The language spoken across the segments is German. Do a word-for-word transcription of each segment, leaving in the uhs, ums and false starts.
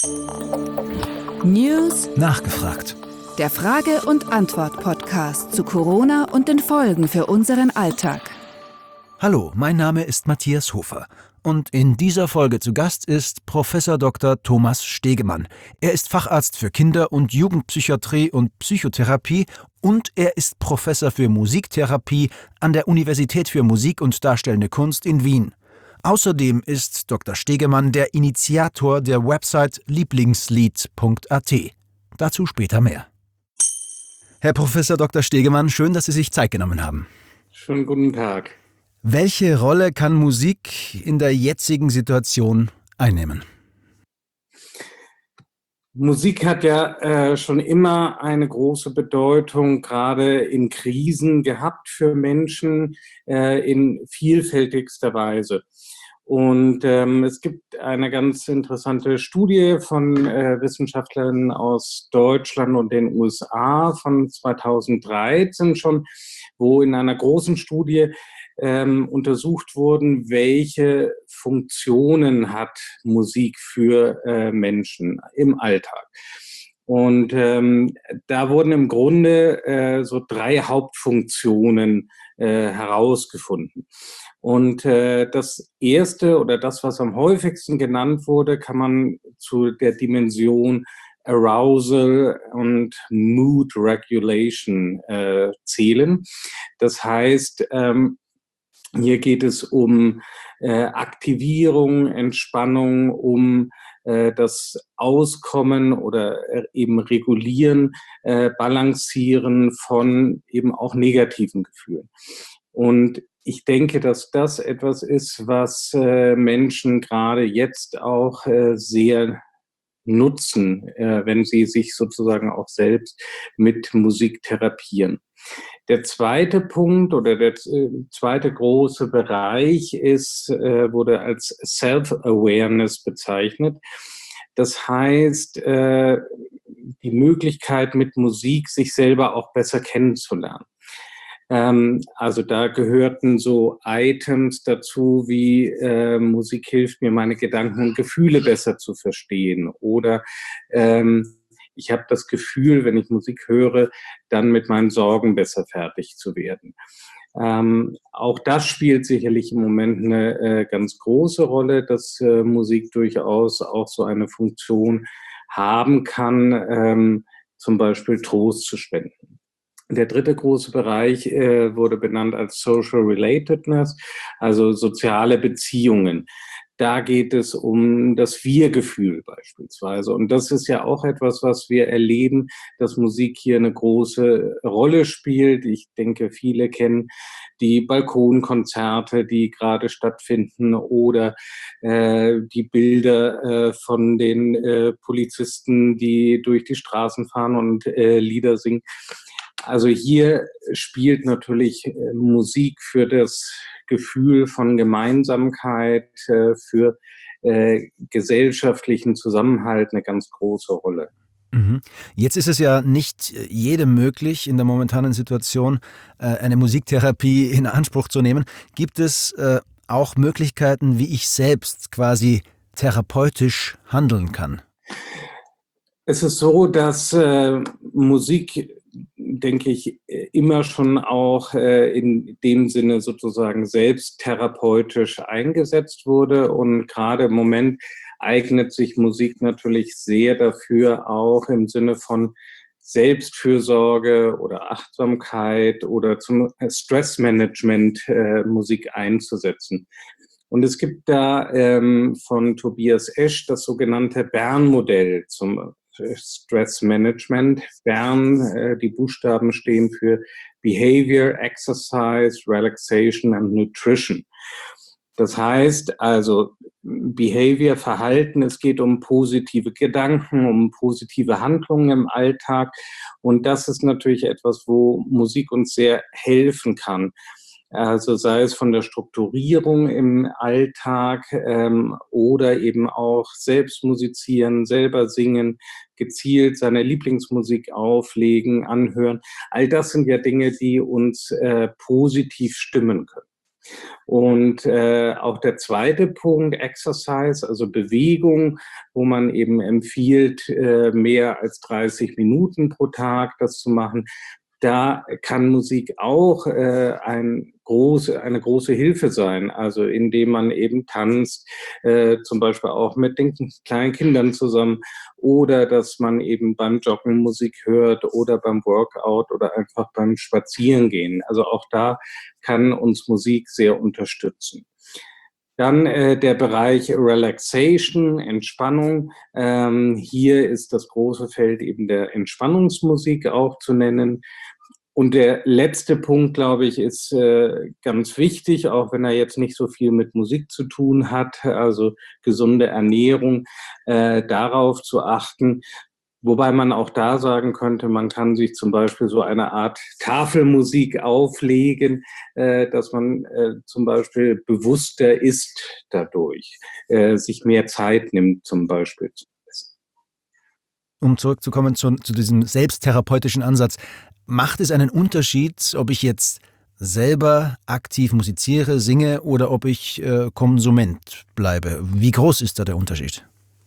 News Nachgefragt. Der Frage- und Antwort-Podcast zu Corona und den Folgen für unseren Alltag. Hallo, mein Name ist Matthias Hofer und in dieser Folge zu Gast ist Professor Doktor Thomas Stegemann. Er ist Facharzt für Kinder- und Jugendpsychiatrie und Psychotherapie und er ist Professor für Musiktherapie an der Universität für Musik und Darstellende Kunst in Wien. Außerdem ist Doktor Stegemann der Initiator der Website lieblingslied punkt a t. Dazu später mehr. Herr Professor Doktor Stegemann, schön, dass Sie sich Zeit genommen haben. Schönen guten Tag. Welche Rolle kann Musik in der jetzigen Situation einnehmen? Musik hat ja äh, schon immer eine große Bedeutung, gerade in Krisen gehabt für Menschen äh, in vielfältigster Weise. Und ähm, es gibt eine ganz interessante Studie von äh, Wissenschaftlern aus Deutschland und den U S A von zweitausenddreizehn schon, wo in einer großen Studie ähm, untersucht wurden, welche Funktionen hat Musik für äh, Menschen im Alltag. Und ähm, da wurden im Grunde äh, so drei Hauptfunktionen äh, herausgefunden. Und äh, das erste oder das, was am häufigsten genannt wurde, kann man zu der Dimension Arousal und Mood Regulation äh, zählen. Das heißt, ähm, hier geht es um äh, Aktivierung, Entspannung, um äh, das Auskommen oder äh, eben Regulieren, äh, Balancieren von eben auch negativen Gefühlen. Und ich denke, dass das etwas ist, was äh, Menschen gerade jetzt auch äh, sehr nutzen, äh, wenn sie sich sozusagen auch selbst mit Musik therapieren. Der zweite Punkt oder der äh, zweite große Bereich ist, äh, wurde als Self-Awareness bezeichnet. Das heißt, äh, die Möglichkeit mit Musik sich selber auch besser kennenzulernen. Ähm, also da gehörten so Items dazu wie äh, Musik hilft mir, meine Gedanken und Gefühle besser zu verstehen oder ähm, ich habe das Gefühl, wenn ich Musik höre, dann mit meinen Sorgen besser fertig zu werden. Ähm, auch das spielt sicherlich im Moment eine äh, ganz große Rolle, dass äh, Musik durchaus auch so eine Funktion haben kann, ähm, zum Beispiel Trost zu spenden. Der dritte große Bereich äh, wurde benannt als Social Relatedness, also soziale Beziehungen. Da geht es um das Wir-Gefühl beispielsweise. Und das ist ja auch etwas, was wir erleben, dass Musik hier eine große Rolle spielt. Ich denke, viele kennen die Balkonkonzerte, die gerade stattfinden oder äh, die Bilder äh, von den äh, Polizisten, die durch die Straßen fahren und äh, Lieder singen. Also hier spielt natürlich äh, Musik für das Gefühl von Gemeinsamkeit, äh, für äh, gesellschaftlichen Zusammenhalt eine ganz große Rolle. Mhm. Jetzt ist es ja nicht jedem möglich, in der momentanen Situation äh, eine Musiktherapie in Anspruch zu nehmen. Gibt es äh, auch Möglichkeiten, wie ich selbst quasi therapeutisch handeln kann? Es ist so, dass äh, Musik, denke ich, immer schon auch äh, in dem Sinne sozusagen selbst therapeutisch eingesetzt wurde. Und gerade im Moment eignet sich Musik natürlich sehr dafür, auch im Sinne von Selbstfürsorge oder Achtsamkeit oder zum Stressmanagement äh, Musik einzusetzen. Und es gibt da ähm, von Tobias Esch das sogenannte Bern-Modell zum Stress Management. Bern, äh, die Buchstaben stehen für Behavior, Exercise, Relaxation and Nutrition. Das heißt also Behavior, Verhalten, es geht um positive Gedanken, um positive Handlungen im Alltag. Und das ist natürlich etwas, wo Musik uns sehr helfen kann. Also sei es von der Strukturierung im Alltag ähm, oder eben auch selbst musizieren, selber singen, gezielt seine Lieblingsmusik auflegen, anhören. All das sind ja Dinge, die uns äh, positiv stimmen können. Und äh, auch der zweite Punkt, Exercise, also Bewegung, wo man eben empfiehlt, äh, mehr als dreißig Minuten pro Tag das zu machen. Da kann Musik auch äh, ein große, eine große Hilfe sein, also indem man eben tanzt, äh, zum Beispiel auch mit den kleinen Kindern zusammen, oder dass man eben beim Joggen Musik hört oder beim Workout oder einfach beim Spazierengehen. Also auch da kann uns Musik sehr unterstützen. Dann äh, der Bereich Relaxation, Entspannung. Ähm, hier ist das große Feld eben der Entspannungsmusik auch zu nennen. Und der letzte Punkt, glaube ich, ist äh, ganz wichtig, auch wenn er jetzt nicht so viel mit Musik zu tun hat, also gesunde Ernährung, äh, darauf zu achten. Wobei man auch da sagen könnte, man kann sich zum Beispiel so eine Art Tafelmusik auflegen, äh, dass man äh, zum Beispiel bewusster ist dadurch, äh, sich mehr Zeit nimmt zum Beispiel. Um zurückzukommen zu, zu diesem selbsttherapeutischen Ansatz, macht es einen Unterschied, ob ich jetzt selber aktiv musiziere, singe oder ob ich äh, Konsument bleibe? Wie groß ist da der Unterschied?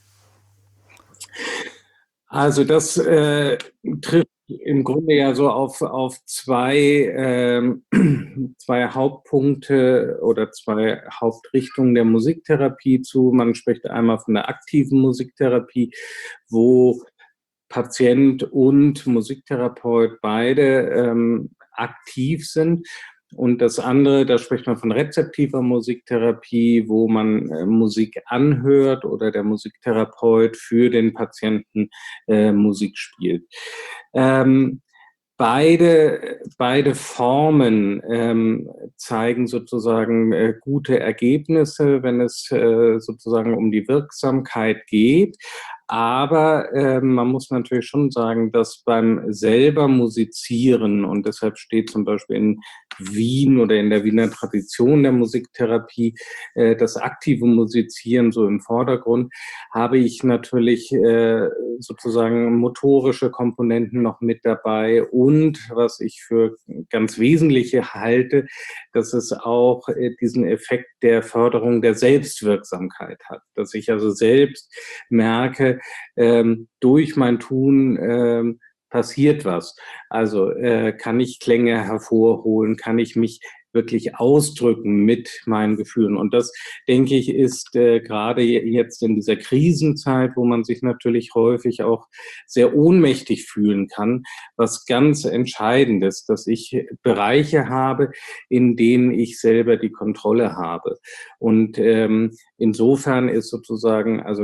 Also das äh, trifft im Grunde ja so auf, auf zwei, ähm, zwei Hauptpunkte oder zwei Hauptrichtungen der Musiktherapie zu. Man spricht einmal von der aktiven Musiktherapie, wo Patient und Musiktherapeut beide ähm, aktiv sind. Und das andere, da spricht man von rezeptiver Musiktherapie, wo man äh, Musik anhört oder der Musiktherapeut für den Patienten äh, Musik spielt. Ähm, Beide, beide Formen ähm, zeigen sozusagen äh, gute Ergebnisse, wenn es äh, sozusagen um die Wirksamkeit geht. Aber äh, man muss natürlich schon sagen, dass beim selber Musizieren, und deshalb steht zum Beispiel in Wien oder in der Wiener Tradition der Musiktherapie äh, das aktive Musizieren so im Vordergrund, habe ich natürlich äh, sozusagen motorische Komponenten noch mit dabei. Und was ich für ganz wesentliche halte, dass es auch äh, diesen Effekt der Förderung der Selbstwirksamkeit hat. Dass ich also selbst merke, ähm, durch mein Tun ähm, passiert was. Also äh, kann ich Klänge hervorholen, kann ich mich wirklich ausdrücken mit meinen Gefühlen. Und das, denke ich, ist äh, gerade jetzt in dieser Krisenzeit, wo man sich natürlich häufig auch sehr ohnmächtig fühlen kann, was ganz entscheidend ist, dass ich Bereiche habe, in denen ich selber die Kontrolle habe. Und ähm, insofern ist sozusagen, also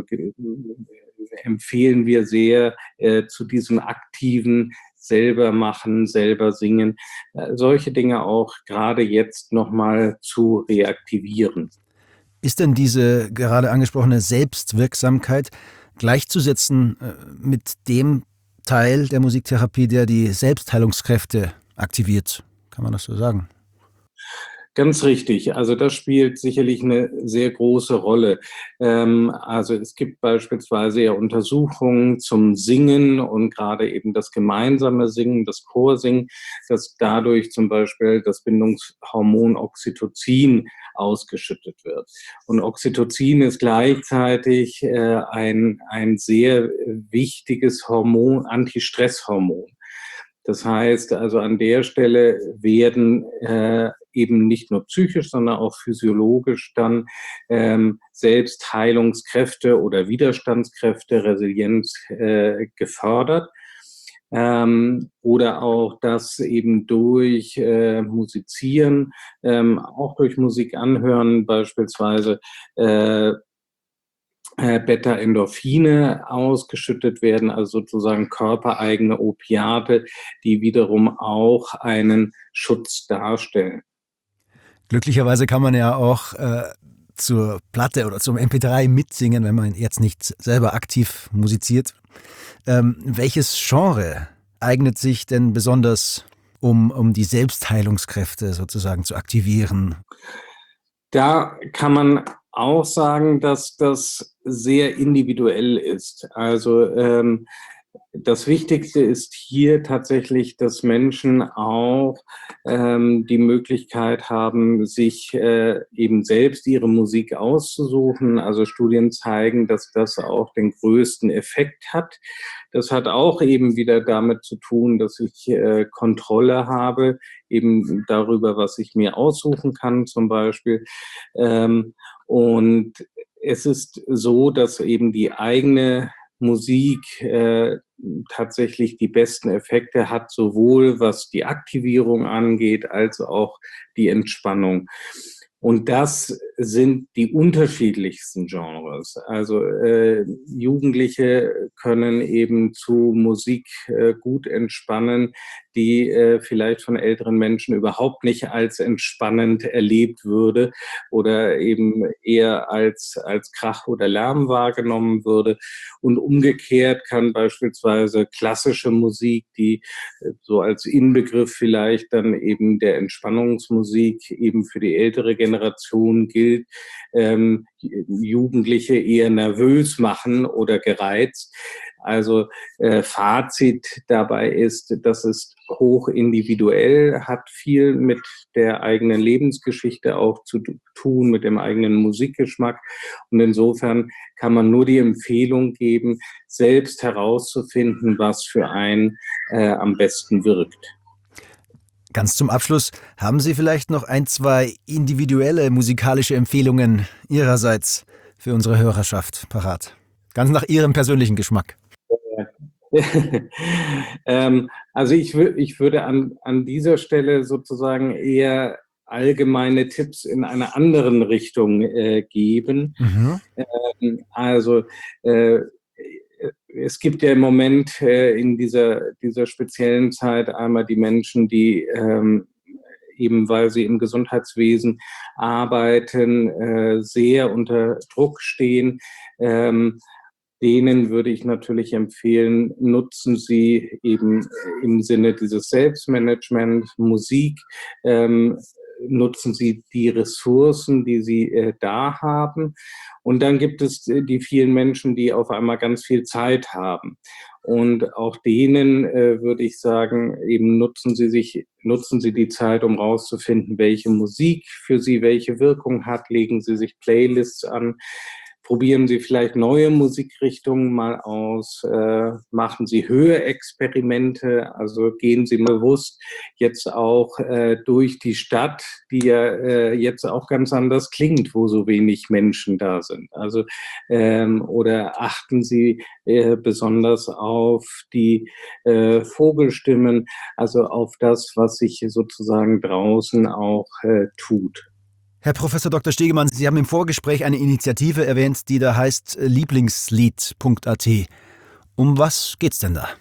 empfehlen wir sehr äh, zu diesem aktiven selber machen, selber singen, äh, solche Dinge auch gerade jetzt nochmal zu reaktivieren. Ist denn diese gerade angesprochene Selbstwirksamkeit gleichzusetzen äh, mit dem Teil der Musiktherapie, der die Selbstheilungskräfte aktiviert? Kann man das so sagen? Ganz richtig. Also das spielt sicherlich eine sehr große Rolle. Ähm, also es gibt beispielsweise ja Untersuchungen zum Singen und gerade eben das gemeinsame Singen, das Chorsingen, dass dadurch zum Beispiel das Bindungshormon Oxytocin ausgeschüttet wird. Und Oxytocin ist gleichzeitig äh, ein, ein sehr wichtiges Hormon, Antistresshormon. Das heißt, also an der Stelle werden äh, eben nicht nur psychisch, sondern auch physiologisch dann ähm, Selbstheilungskräfte oder Widerstandskräfte, Resilienz äh, gefördert. Ähm, oder auch das eben durch äh, Musizieren, ähm, auch durch Musik anhören beispielsweise, äh, äh, Beta-Endorphine ausgeschüttet werden, also sozusagen körpereigene Opiate, die wiederum auch einen Schutz darstellen. Glücklicherweise kann man ja auch äh, zur Platte oder zum M P drei mitsingen, wenn man jetzt nicht selber aktiv musiziert. Ähm, welches Genre eignet sich denn besonders, um, um die Selbstheilungskräfte sozusagen zu aktivieren? Da kann man auch sagen, dass das sehr individuell ist. Also ähm, Das Wichtigste ist hier tatsächlich, dass Menschen auch ähm, die Möglichkeit haben, sich äh, eben selbst ihre Musik auszusuchen. Also Studien zeigen, dass das auch den größten Effekt hat. Das hat auch eben wieder damit zu tun, dass ich äh, Kontrolle habe, eben darüber, was ich mir aussuchen kann zum Beispiel. Ähm, und es ist so, dass eben die eigene Musik äh, tatsächlich die besten Effekte hat, sowohl was die Aktivierung angeht, als auch die Entspannung. Und das sind die unterschiedlichsten Genres. Also äh, Jugendliche können eben zu Musik äh, gut entspannen, die äh, vielleicht von älteren Menschen überhaupt nicht als entspannend erlebt würde oder eben eher als, als Krach oder Lärm wahrgenommen würde. Und umgekehrt kann beispielsweise klassische Musik, die äh, so als Inbegriff vielleicht dann eben der Entspannungsmusik eben für die ältere Generation gilt, ähm, Jugendliche eher nervös machen oder gereizt. Also äh, Fazit dabei ist, das ist hoch individuell, hat viel mit der eigenen Lebensgeschichte auch zu tun, mit dem eigenen Musikgeschmack. Und insofern kann man nur die Empfehlung geben, selbst herauszufinden, was für einen äh, am besten wirkt. Ganz zum Abschluss, haben Sie vielleicht noch ein, zwei individuelle musikalische Empfehlungen Ihrerseits für unsere Hörerschaft parat? Ganz nach Ihrem persönlichen Geschmack. ähm, also ich, wür- ich würde an, an dieser Stelle sozusagen eher allgemeine Tipps in einer anderen Richtung äh, geben. Mhm. Ähm, also äh, es gibt ja im Moment äh, in dieser, dieser speziellen Zeit einmal die Menschen, die ähm, eben weil sie im Gesundheitswesen arbeiten, äh, sehr unter Druck stehen. Ähm, Denen würde ich natürlich empfehlen, nutzen Sie eben im Sinne dieses Selbstmanagement Musik, ähm, nutzen Sie die Ressourcen, die Sie äh, da haben. Und dann gibt es äh, die vielen Menschen, die auf einmal ganz viel Zeit haben. Und auch denen äh, würde ich sagen, eben nutzen Sie sich, nutzen Sie die Zeit, um rauszufinden, welche Musik für Sie welche Wirkung hat. Legen Sie sich Playlists an. Probieren Sie vielleicht neue Musikrichtungen mal aus, äh, machen Sie Hörexperimente, also gehen Sie bewusst jetzt auch äh, durch die Stadt, die ja äh, jetzt auch ganz anders klingt, wo so wenig Menschen da sind. Also ähm, oder achten Sie äh, besonders auf die äh, Vogelstimmen, also auf das, was sich sozusagen draußen auch äh, tut. Herr Professor Doktor Stegemann, Sie haben im Vorgespräch eine Initiative erwähnt, die da heißt Lieblingslied Punkt a t. Um was geht's denn da?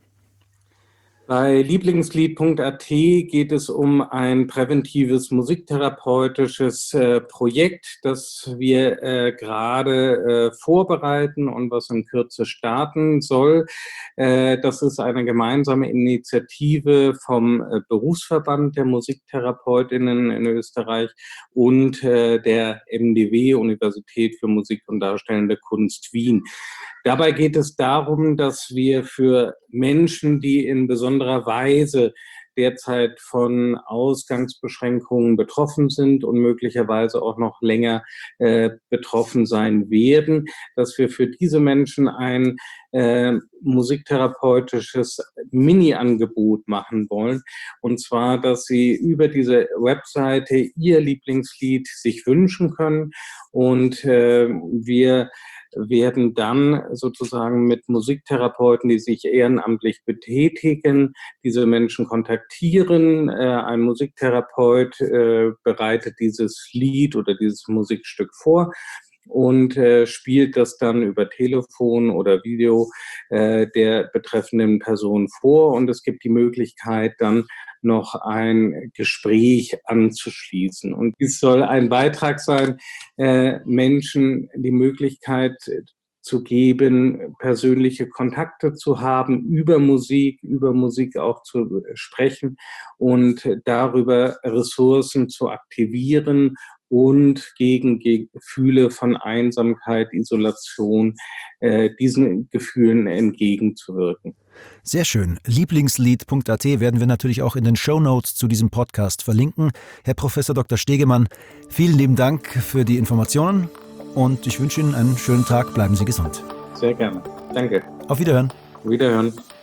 Bei Lieblingslied Punkt a t geht es um ein präventives musiktherapeutisches äh, Projekt, das wir äh, gerade äh, vorbereiten und was in Kürze starten soll. Äh, das ist eine gemeinsame Initiative vom äh, Berufsverband der Musiktherapeutinnen in Österreich und äh, der M D W, Universität für Musik und Darstellende Kunst Wien. Dabei geht es darum, dass wir für Menschen, die in besonderer Weise derzeit von Ausgangsbeschränkungen betroffen sind und möglicherweise auch noch länger äh, betroffen sein werden, dass wir für diese Menschen ein äh, musiktherapeutisches Mini-Angebot machen wollen. Und zwar, dass sie über diese Webseite ihr Lieblingslied sich wünschen können und äh, wir werden dann sozusagen mit Musiktherapeuten, die sich ehrenamtlich betätigen, diese Menschen kontaktieren. Äh, ein Musiktherapeut äh, bereitet dieses Lied oder dieses Musikstück vor und äh, spielt das dann über Telefon oder Video äh, der betreffenden Person vor. Und es gibt die Möglichkeit, dann noch ein Gespräch anzuschließen. Und dies soll ein Beitrag sein, äh, Menschen die Möglichkeit zu geben, persönliche Kontakte zu haben, über Musik, über Musik auch zu sprechen und darüber Ressourcen zu aktivieren und gegen Gefühle von Einsamkeit, Isolation, äh, diesen Gefühlen entgegenzuwirken. Sehr schön. Lieblingslied punkt a t werden wir natürlich auch in den Shownotes zu diesem Podcast verlinken. Herr Professor Doktor Stegemann, vielen lieben Dank für die Informationen und ich wünsche Ihnen einen schönen Tag. Bleiben Sie gesund. Sehr gerne. Danke. Auf Wiederhören. Wiederhören.